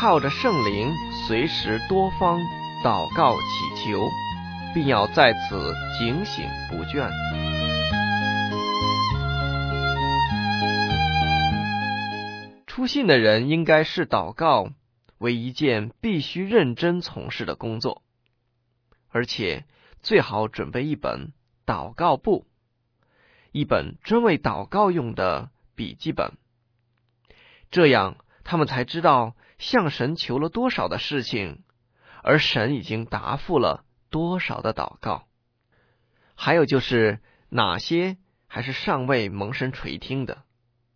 靠着圣灵随时多方祷告祈求，并要在此警醒不倦。初信的人应该视祷告为一件必须认真从事的工作，而且最好准备一本祷告簿，一本专为祷告用的笔记本，这样他们才知道向神求了多少的事情，而神已经答复了多少的祷告，还有就是哪些还是尚未蒙神垂听的。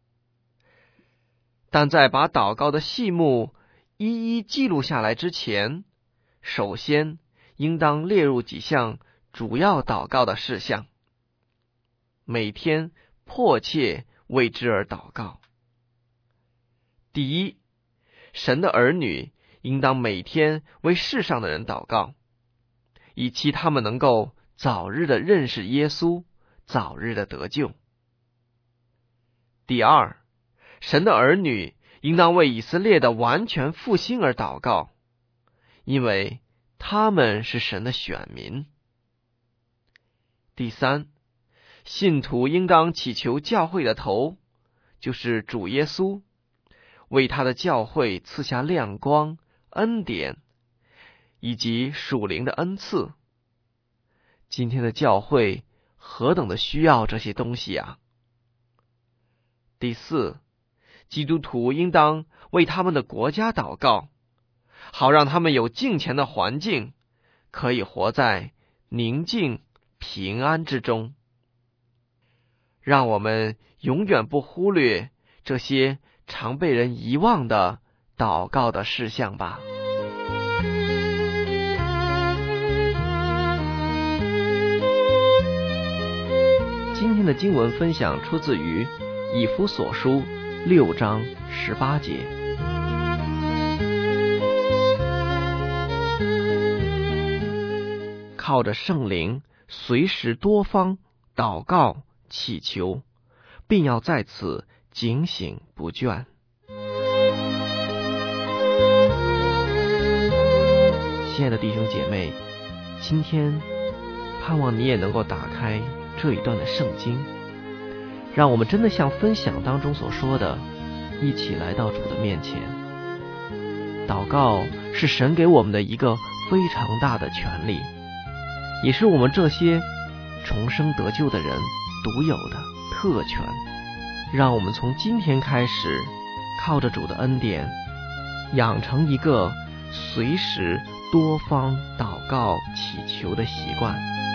但在把祷告的细目一一记录下来之前，首先应当列入几项主要祷告的事项，每天迫切为之而祷告。第一，神的儿女应当每天为世上的人祷告，以期他们能够早日的认识耶稣，早日的得救。第二，神的儿女应当为以色列的完全复兴而祷告，因为他们是神的选民。第三，信徒应当祈求教会的头，就是主耶稣，为他的教会赐下亮光、恩典，以及属灵的恩赐。今天的教会何等的需要这些东西啊！第四，基督徒应当为他们的国家祷告，好让他们有敬虔的环境，可以活在宁静平安之中。让我们永远不忽略这些常被人遗忘的祷告的事项吧。今天的经文分享出自于以弗所书6章18节。靠着圣灵随时多方祷告祈求，并要在此警醒不倦。亲爱的弟兄姐妹，今天盼望你也能够打开这一段的圣经，让我们真的像分享当中所说的，一起来到主的面前。祷告是神给我们的一个非常大的权利，也是我们这些重生得救的人独有的特权。让我们从今天开始，靠着主的恩典，养成一个随时多方祷告祈求的习惯。